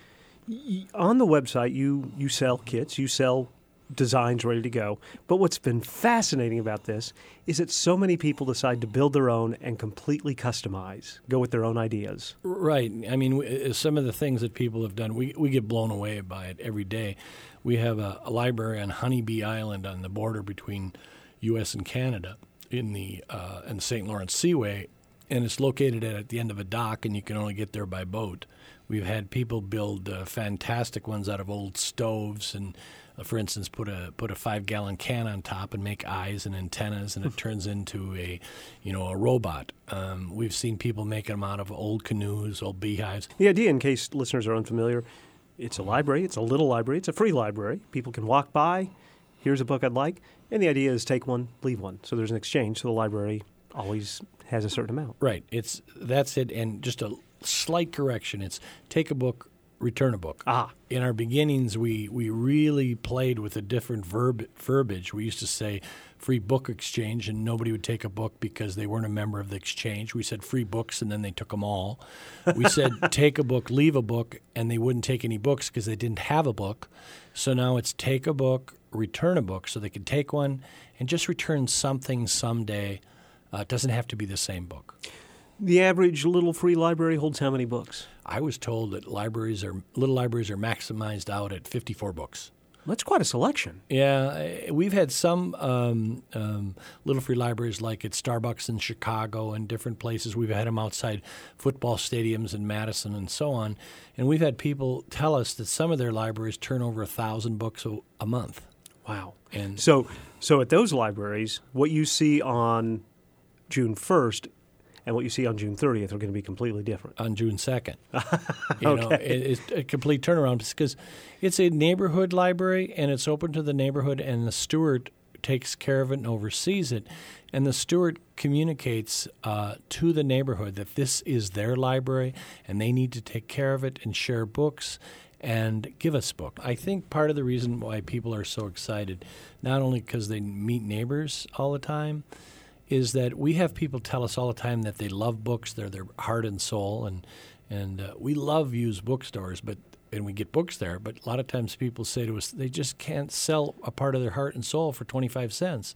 Speaker 2: On the website, you, you sell kits, you sell designs ready to go. But what's been fascinating about this is that so many people decide to build their own and completely customize, go with their own ideas.
Speaker 14: Right. I mean, we, some of the things that people have done, we, we get blown away by it every day. We have a, a library on Honeybee Island on the border between U S and Canada in the, uh, in the Saint Lawrence Seaway, and it's located at, at the end of a dock, and you can only get there by boat. We've had people build uh, fantastic ones out of old stoves and, uh, for instance, put a put a five-gallon can on top and make eyes and antennas, and it turns into a, you know, a robot. Um, we've seen people making them out of old canoes, old beehives.
Speaker 2: The idea, in case listeners are unfamiliar, it's a library. It's a little library. It's a free library. People can walk by. Here's a book I'd like. And the idea is take one, leave one. So there's an exchange. So the library always has a certain amount.
Speaker 14: Right. It's that's it. And just a slight correction. It's take a book, return a book.
Speaker 2: Ah.
Speaker 14: In our beginnings, we, we really played with a different verb, verbiage. We used to say free book exchange, and nobody would take a book because they weren't a member of the exchange. We said free books, and then they took them all. We said take a book, leave a book, and they wouldn't take any books because they didn't have a book. So now it's take a book, return a book, so they can take one and just return something someday. Uh, it doesn't have to be the same book.
Speaker 2: The average little free library holds how many books?
Speaker 14: I was told that libraries are little libraries are maximized out at fifty-four books.
Speaker 2: That's quite a selection.
Speaker 14: Yeah, we've had some um, um, little free libraries like at Starbucks in Chicago and different places. We've had them outside football stadiums in Madison and so on. And we've had people tell us that some of their libraries turn over a thousand books a, a month.
Speaker 2: Wow.
Speaker 14: And
Speaker 2: so, so at those libraries, what you see on June first and what you see on June thirtieth are going to be completely different.
Speaker 14: On June second. you
Speaker 2: okay.
Speaker 14: know, it, it's a complete turnaround because it's a neighborhood library and it's open to the neighborhood, and the steward takes care of it and oversees it. And the steward communicates uh, to the neighborhood that this is their library and they need to take care of it and share books and give us books. I think part of the reason why people are so excited, not only because they meet neighbors all the time, is that we have people tell us all the time that they love books, they're their heart and soul, and and uh, we love used bookstores, but and we get books there, but a lot of times people say to us they just can't sell a part of their heart and soul for twenty-five cents.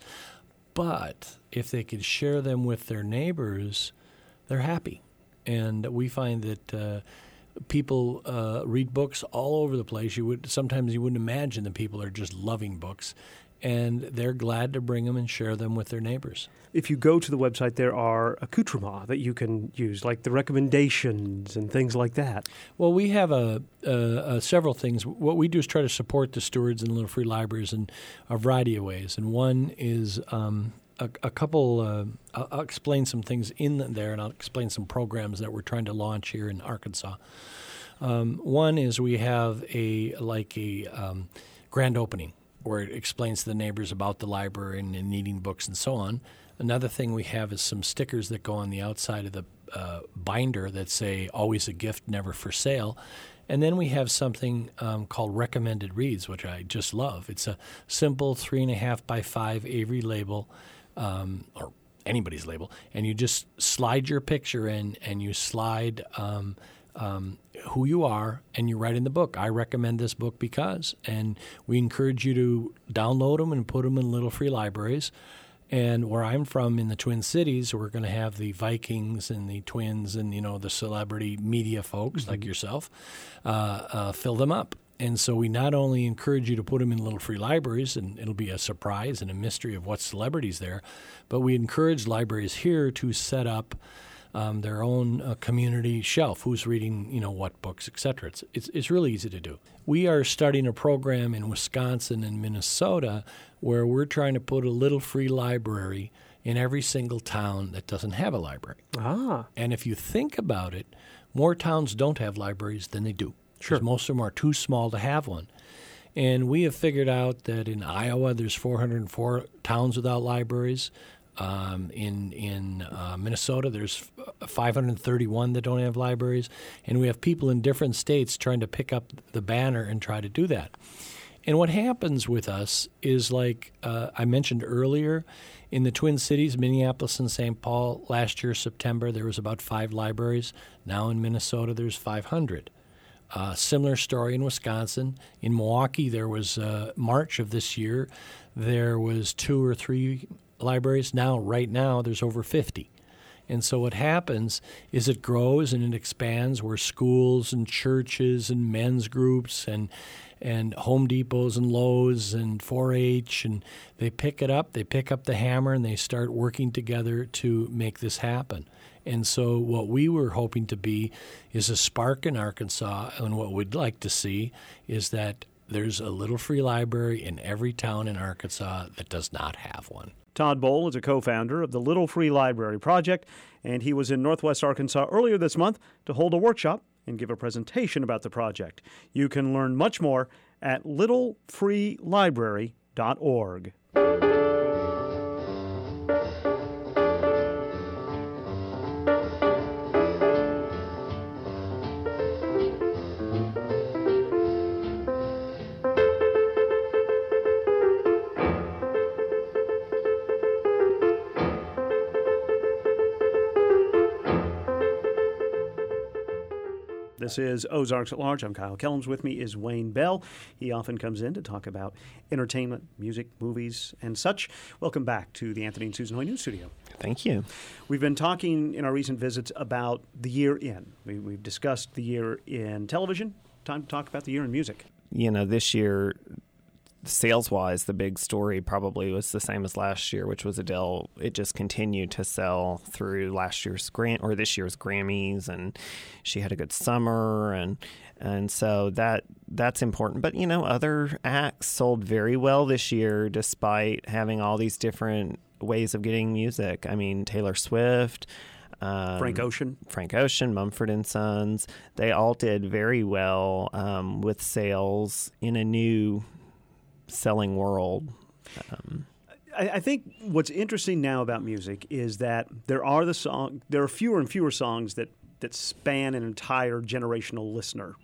Speaker 14: But if they could share them with their neighbors, they're happy. And we find that uh, people uh, read books all over the place. You would sometimes you wouldn't imagine that people are just loving books, and they're glad to bring them and share them with their neighbors.
Speaker 2: If you go to the website, there are accoutrements that you can use, like the recommendations and things like that.
Speaker 14: Well, we have a, a, a several things. What we do is try to support the stewards and little free libraries in a variety of ways. And one is um, a, a couple. Uh, I'll, I'll explain some things in there, and I'll explain some programs that we're trying to launch here in Arkansas. Um, one is we have a like a um, grand opening where it explains to the neighbors about the library and, and needing books and so on. Another thing we have is some stickers that go on the outside of the uh, binder that say, always a gift, never for sale. And then we have something um, called Recommended Reads, which I just love. It's a simple three and a half by five Avery label, um, or anybody's label, and you just slide your picture in and you slide um, um, who you are, and you write in the book, I recommend this book because, and we encourage you to download them and put them in little free libraries. And where I'm from in the Twin Cities, we're going to have the Vikings and the Twins and, you know, the celebrity media folks mm-hmm. like yourself uh, uh, fill them up. And so we not only encourage you to put them in little free libraries, and it'll be a surprise and a mystery of what celebrities there, but we encourage libraries here to set up um, their own uh, community shelf, who's reading, you know, what books, et cetera. It's, it's, it's really easy to do. We are starting a program in Wisconsin and Minnesota where we're trying to put a little free library in every single town that doesn't have a library.
Speaker 2: Ah.
Speaker 14: And if you think about it, more towns don't have libraries than they do.
Speaker 2: Sure.
Speaker 14: Most of them are too small to have one. And we have figured out that in Iowa there's four hundred four towns without libraries. Um, in in uh, Minnesota, there's five hundred thirty-one that don't have libraries, and we have people in different states trying to pick up the banner and try to do that. And what happens with us is, like uh, I mentioned earlier, in the Twin Cities, Minneapolis and Saint Paul, last year, September, there was about five libraries. Now in Minnesota, there's five hundred. Uh, similar story in Wisconsin. In Milwaukee, there was uh, March of this year, there was two or three libraries. Now, right now, there's over fifty. And so what happens is it grows and it expands where schools and churches and men's groups and and Home Depots and Lowe's and four H, and they pick it up, they pick up the hammer, and they start working together to make this happen. And so what we were hoping to be is a spark in Arkansas, and what we'd like to see is that there's a little free library in every town in Arkansas that does not have one.
Speaker 2: Todd Bohl is a co-founder of the Little Free Library Project, and he was in Northwest Arkansas earlier this month to hold a workshop and give a presentation about the project. You can learn much more at little free library dot org. This is Ozarks at Large. I'm Kyle Kellums. With me is Wayne Bell. He often comes in to talk about entertainment, music, movies, and such. Welcome back to the Anthony and Susan Hoy News Studio.
Speaker 15: Thank you.
Speaker 2: We've been talking in our recent visits about the year in. We, we've discussed the year in television. Time to talk about the year in music.
Speaker 15: You know, this year, sales-wise, the big story probably was the same as last year, which was Adele. It just continued to sell through last year's Gram- or this year's Grammys, and she had a good summer, and and so that that's important. But you know, other acts sold very well this year, despite having all these different ways of getting music. I mean, Taylor Swift. Um,
Speaker 2: Frank Ocean.
Speaker 15: Frank Ocean, Mumford and Sons. They all did very well um, with sales in a new selling world. Um,
Speaker 2: I, I think what's interesting now about music is that there are the song, there are fewer and fewer songs that, that span an entire generational listener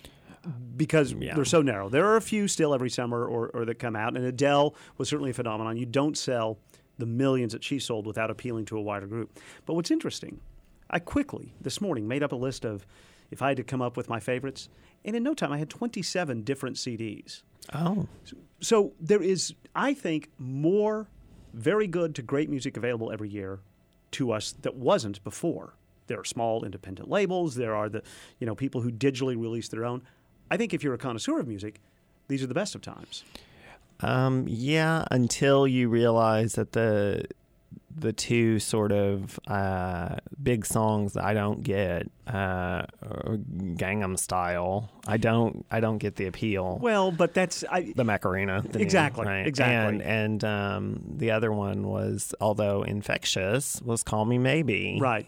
Speaker 2: because
Speaker 15: yeah.
Speaker 2: they're so narrow. There are a few still every summer or, or that come out, and Adele was certainly a phenomenon. You don't sell the millions that she sold without appealing to a wider group. But what's interesting, I quickly this morning made up a list of if I had to come up with my favorites, and in no time I had twenty-seven different C Ds.
Speaker 15: Oh.
Speaker 2: So, so there is, I think, more very good to great music available every year to us that wasn't before. There are small independent labels. There are the, you know, people who digitally release their own. I think if you're a connoisseur of music, these are the best of times.
Speaker 15: Um, yeah, until you realize that the the two sort of uh, big songs that I don't get, uh, Gangnam Style. I don't. I don't get the appeal.
Speaker 2: Well, but that's I,
Speaker 15: the Macarena. The
Speaker 2: exactly.
Speaker 15: New, right?
Speaker 2: Exactly.
Speaker 15: And and um, the other one was, although infectious, was "Call Me Maybe."
Speaker 2: Right.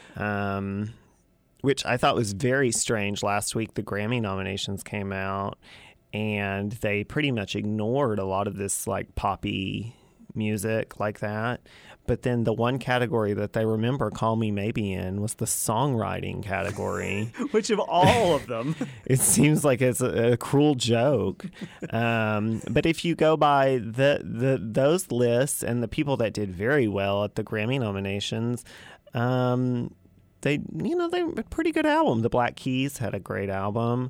Speaker 15: Um, which I thought was very strange. Last week, the Grammy nominations came out, and they pretty much ignored a lot of this like poppy music like that. But then the one category that they remember Call Me Maybe in was the songwriting category.
Speaker 2: Which of all of them?
Speaker 15: It seems like it's a, a cruel joke. Um, but if you go by the, the those lists and the people that did very well at the Grammy nominations, um, they you know they were a pretty good album. The Black Keys had a great album.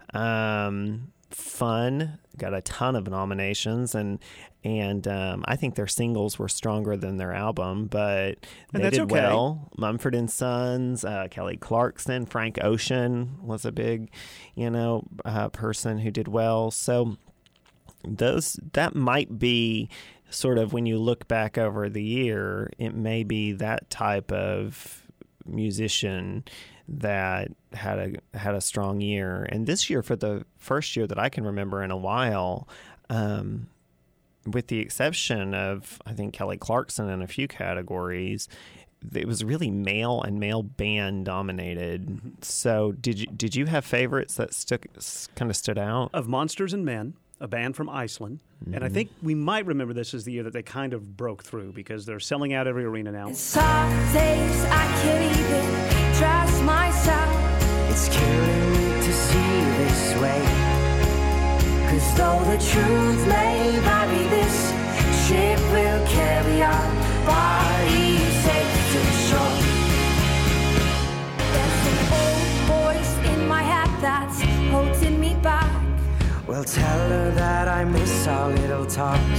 Speaker 15: Um, Fun got a ton of nominations, and and um, I think their singles were stronger than their album, but they did
Speaker 2: okay.
Speaker 15: well. Mumford and Sons, uh, Kelly Clarkson, Frank Ocean was a big, you know, uh, person who did well. So those that might be sort of when you look back over the year, it may be that type of musician that had a had a strong year. And this year, for the first year that I can remember in a while, um, with the exception of, I think, Kelly Clarkson in a few categories, it was really male and male band dominated. Mm-hmm. So did you did you have favorites that stuck kind of stood out?
Speaker 2: Of Monsters and Men, a band from Iceland. Mm-hmm. And I think we might remember this as the year that they kind of broke through because they're selling out every arena now.
Speaker 16: Some days I can't even trust myself. It's killing me to see this way. Cause though the truth may vary, this ship will carry our bodies safe to the shore. There's an old voice in my head that's holding me back.
Speaker 17: Well, tell her that I miss our little talks.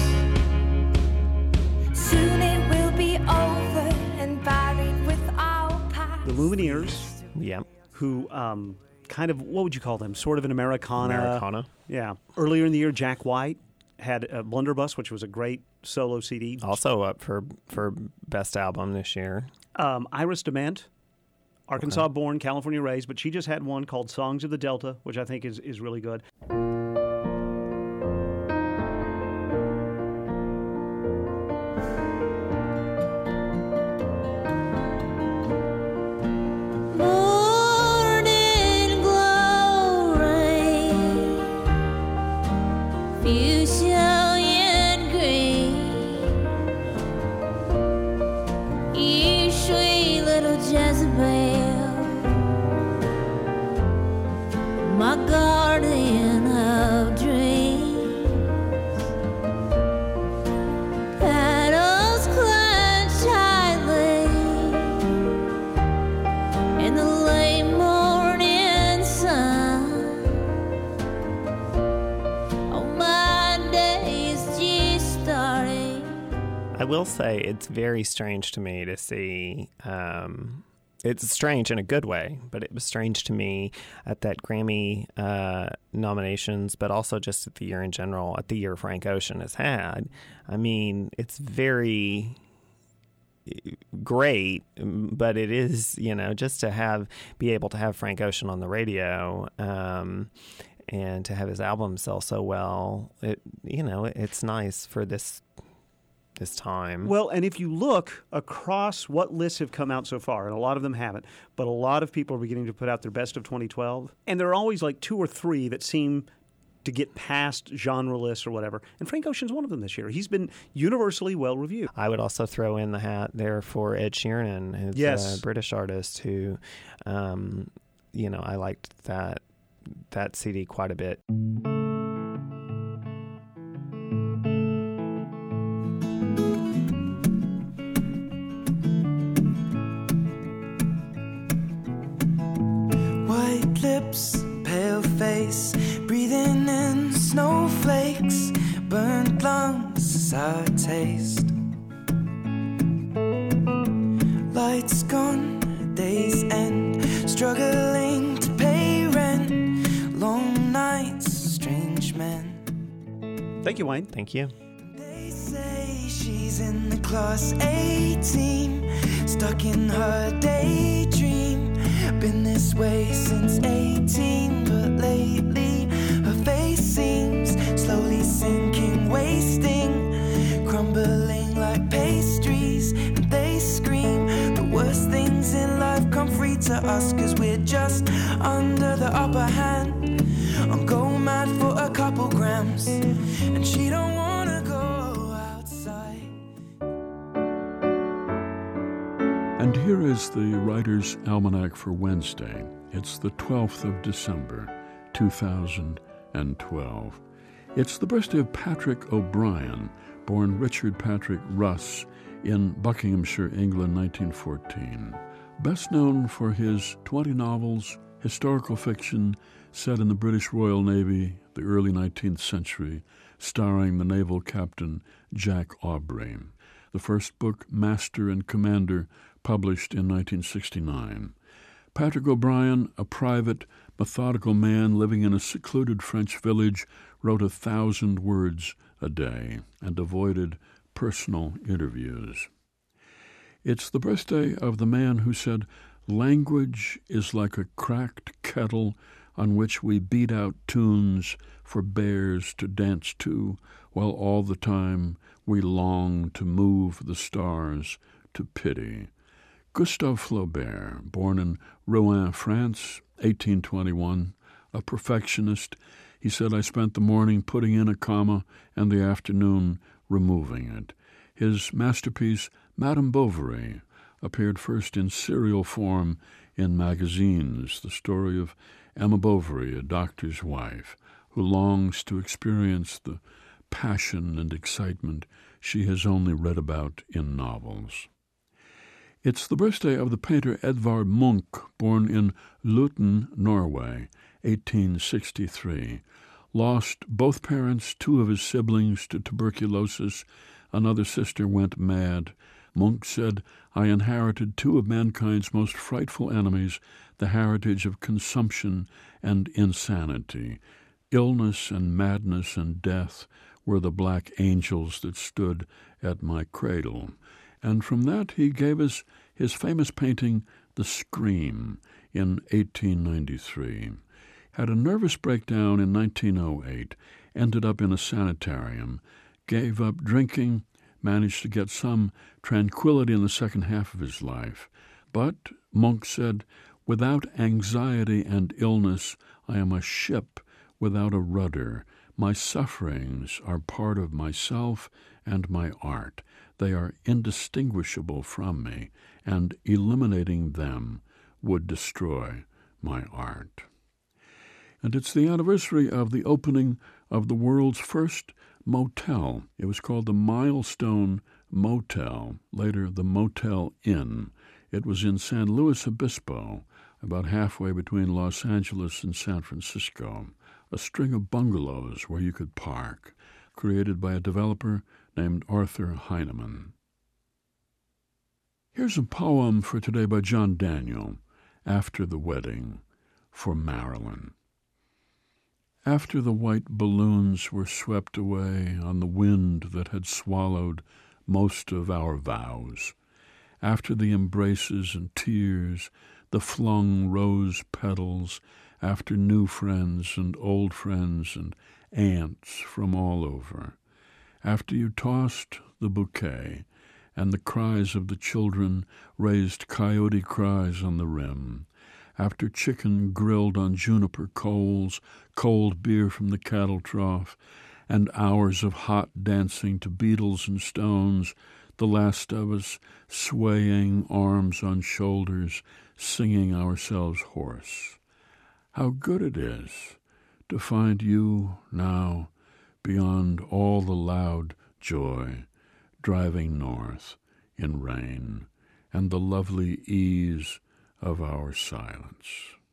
Speaker 16: Soon it will be over and buried with our past.
Speaker 2: The Lumineers,
Speaker 15: yeah,
Speaker 2: who um, kind of, what would you call them? Sort of an Americana.
Speaker 15: Americana.
Speaker 2: Yeah. Earlier in the year, Jack White had a Blunderbuss, which was a great solo C D.
Speaker 15: Also up for, for best album this year.
Speaker 2: Um, Iris DeMent, Arkansas okay. born, California raised, but she just had one called Songs of the Delta, which I think is, is really good.
Speaker 15: I will say it's very strange to me to see, um, it's strange in a good way, but it was strange to me at that Grammy uh, nominations, but also just at the year in general, at the year Frank Ocean has had. I mean, it's very great, but it is, you know, just to have, be able to have Frank Ocean on the radio, um, and to have his album sell so well, it, you know, it's nice for this this time.
Speaker 2: Well, and if you look across what lists have come out so far, and a lot of them haven't, but a lot of people are beginning to put out their best of twenty twelve, and there are always like two or three that seem to get past genre lists or whatever, and Frank Ocean's one of them this year. He's been universally well reviewed.
Speaker 15: I would also throw in the hat there for Ed Sheeran, who's
Speaker 2: yes.
Speaker 15: a British artist who, um, you know, I liked that that C D quite a bit.
Speaker 17: White lips, pale face, breathing in snowflakes, burnt lungs as I taste. Lights gone, days end, struggling to pay rent, long nights, strange men.
Speaker 2: Thank you, Wayne.
Speaker 15: Thank you.
Speaker 17: They say she's in the class A team, stuck in her daydream. Been this way since eighteen, but lately her face seems slowly sinking, wasting, crumbling like pastries. And they scream the worst things in life come free to us, cause we're just under the upper hand and go mad for a couple grams, and she don't wanna go outside.
Speaker 18: And here is the Writer's Almanac for Wednesday. It's the twelfth of December, two thousand twelve. It's the birthday of Patrick O'Brian, born Richard Patrick Russ in Buckinghamshire, England, nineteen fourteen. Best known for his twenty novels, historical fiction set in the British Royal Navy, the early nineteenth century, starring the naval captain Jack Aubrey. The first book, Master and Commander, published in nineteen sixty-nine. Patrick O'Brian, a private, methodical man living in a secluded French village, wrote a thousand words a day and avoided personal interviews. It's the birthday of the man who said, "Language is like a cracked kettle on which we beat out tunes for bears to dance to, while all the time we long to move the stars to pity." Gustave Flaubert, born in Rouen, France, eighteen twenty-one, a perfectionist, he said, "I spent the morning putting in a comma and the afternoon removing it." His masterpiece, Madame Bovary, appeared first in serial form in magazines, the story of Emma Bovary, a doctor's wife, who longs to experience the passion and excitement she has only read about in novels. It's the birthday of the painter Edvard Munch, born in Luton, Norway, eighteen sixty-three. Lost both parents, two of his siblings, to tuberculosis. Another sister went mad. Munch said, "I inherited two of mankind's most frightful enemies, the heritage of consumption and insanity. Illness and madness and death were the black angels that stood at my cradle." And from that he gave us his famous painting, The Scream, in eighteen ninety-three. Had a nervous breakdown in nineteen oh eight, ended up in a sanitarium, gave up drinking, managed to get some tranquility in the second half of his life. But, Munch said, "Without anxiety and illness, I am a ship without a rudder. My sufferings are part of myself and my art. They are indistinguishable from me, and eliminating them would destroy my art." And it's the anniversary of the opening of the world's first motel. It was called the Milestone Motel, later the Motel Inn. It was in San Luis Obispo, about halfway between Los Angeles and San Francisco, a string of bungalows where you could park, created by a developer named Arthur Heinemann. Here's a poem for today by John Daniel, After the Wedding, for Marilyn. After the white balloons were swept away on the wind that had swallowed most of our vows, after the embraces and tears, the flung rose petals, after new friends and old friends and aunts from all over, after you tossed the bouquet, and the cries of the children raised coyote cries on the rim, after chicken grilled on juniper coals, cold beer from the cattle trough, and hours of hot dancing to beetles and stones, the last of us swaying arms on shoulders, singing ourselves hoarse. How good it is to find you now beyond all the loud joy, driving north in rain, and the lovely ease of our silence.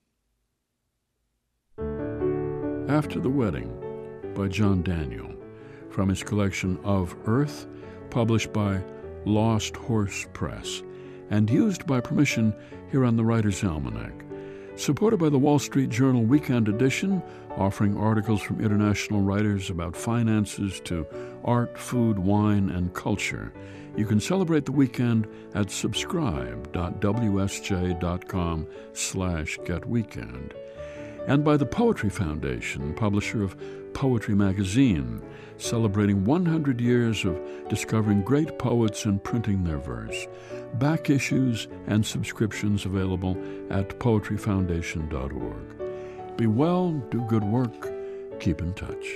Speaker 18: After the Wedding by John Daniel, from his collection Of Earth, published by Lost Horse Press, and used by permission here on the Writer's Almanac. Supported by the Wall Street Journal Weekend Edition, offering articles from international writers about finances to art, food, wine, and culture. You can celebrate the weekend at subscribe.wsj.com slash getweekend. And by the Poetry Foundation, publisher of Poetry Magazine, celebrating one hundred years of discovering great poets and printing their verse. Back issues and subscriptions available at poetry foundation dot org. Be well, do good work, keep in touch.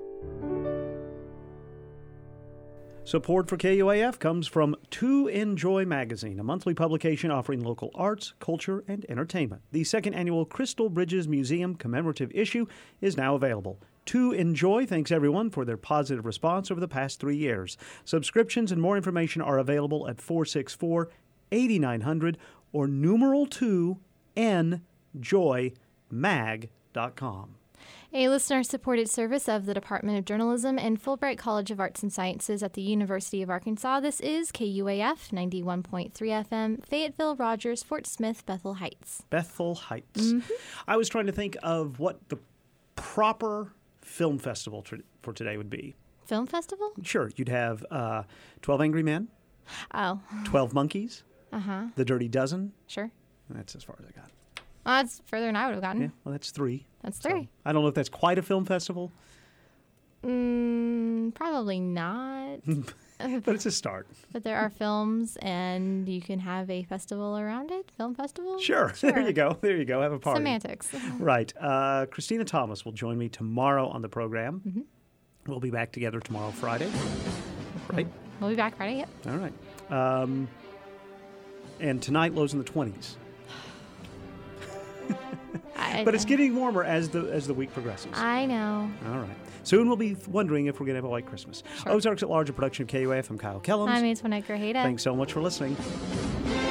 Speaker 2: Support for K U A F comes from To Enjoy Magazine, a monthly publication offering local arts, culture, and entertainment. The second annual Crystal Bridges Museum commemorative issue is now available. To Enjoy thanks everyone for their positive response over the past three years. Subscriptions and more information are available at four six four, eight nine zero zero or numeral two n joy mag dot com.
Speaker 1: A listener-supported service of the Department of Journalism and Fulbright College of Arts and Sciences at the University of Arkansas. This is K U A F ninety-one point three F M, Fayetteville, Rogers, Fort Smith, Bethel Heights.
Speaker 2: Bethel Heights.
Speaker 1: Mm-hmm.
Speaker 2: I was trying to think of what the proper film festival tr- for today would be.
Speaker 1: Film festival?
Speaker 2: Sure. You'd have uh, twelve Angry Men.
Speaker 1: Oh.
Speaker 2: twelve Monkeys.
Speaker 1: Uh-huh.
Speaker 2: The Dirty Dozen.
Speaker 1: Sure.
Speaker 2: That's as far as I got.
Speaker 1: Well, that's further than I would have gotten.
Speaker 2: Yeah, well, that's three.
Speaker 1: That's three.
Speaker 2: So, I don't know if that's quite a film festival.
Speaker 1: Mm, probably not.
Speaker 2: But it's a start.
Speaker 1: But there are films, and you can have a festival around it. Film festival?
Speaker 2: Sure. sure. There you go. There you go. Have a party.
Speaker 1: Semantics.
Speaker 2: Right. Uh, Christina Thomas will join me tomorrow on the program.
Speaker 1: Mm-hmm.
Speaker 2: We'll be back together tomorrow, Friday. Right?
Speaker 1: We'll be back Friday, yep.
Speaker 2: All right. Um, and tonight, lows in the twenties.
Speaker 1: I I,
Speaker 2: but it's getting warmer as the as the week progresses.
Speaker 1: I know.
Speaker 2: All right. Soon we'll be wondering if we're going to have a white Christmas.
Speaker 1: Sure.
Speaker 2: Ozarks at Large, a production of K U A F. I'm Kyle Kellums.
Speaker 1: I'm Antoinette Grajeda.
Speaker 2: Thanks so much for listening.